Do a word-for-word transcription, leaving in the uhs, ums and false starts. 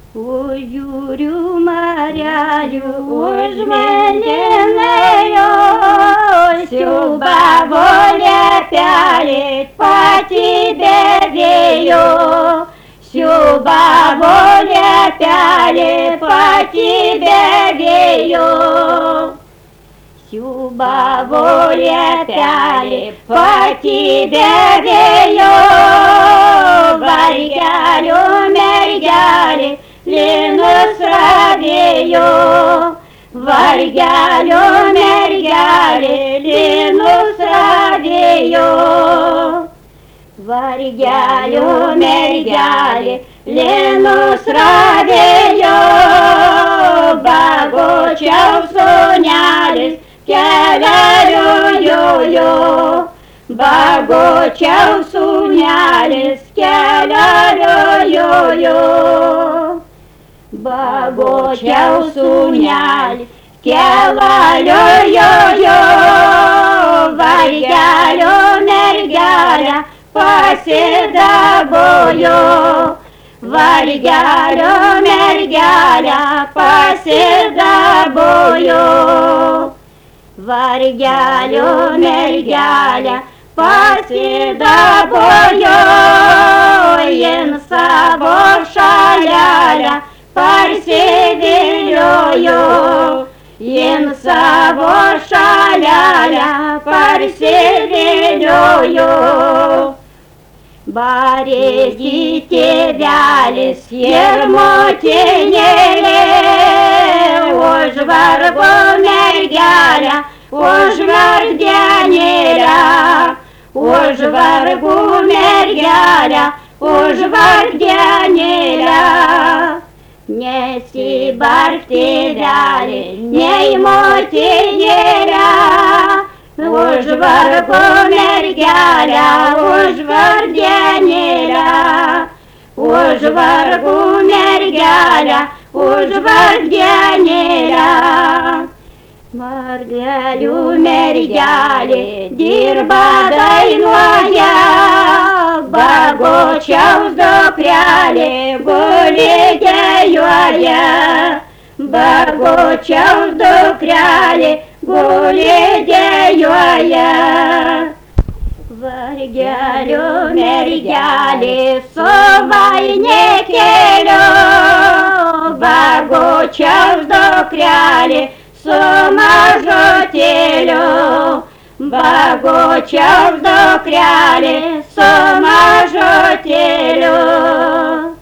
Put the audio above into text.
Ой, Юрю Марялю, ужмененную, Сюба воля пялит по тебе вею, Сюба воля пялит по тебе вею. Сюба воля пялит по тебе вею, Варьялю мерьяли, Линус радию, Варьялю мерьяли, Линус радию. Варьялю мерьяли, Линус радию, Багучев сунялись, Келярю-ю-ю, Багучев сунялись, Келярю-ю-ю. Багучев сунялись, Келярю-ю-ю, Варьялю мерьяля, поседобою, Варьялю мерьяля, поседобою. Варьялю мерьяля, поседобою, Енсаво шаляля, парсевелёю, Енсаво шаляля, парсевелёю. Барезите вялись, ермотенели, Уж варгу мерьяля, уж вардянеля, Уж варгу мерьяля, уж вардянеля. Не сибарьте вяли, не мотенеля, Уж варгу мерьяля, уж вардянеля, Уж варгу мерьяля, уж вардянеля. Маргалю мерьяли, дирбадайная, Багучев сдокряли, гулидеюая, Багучев сдокряли, гулидеюая. Варьялю мерьяли, совайне келю, Багучев сдокряли, Сумажотелю, Багучев сдокряли, Сумажотелю.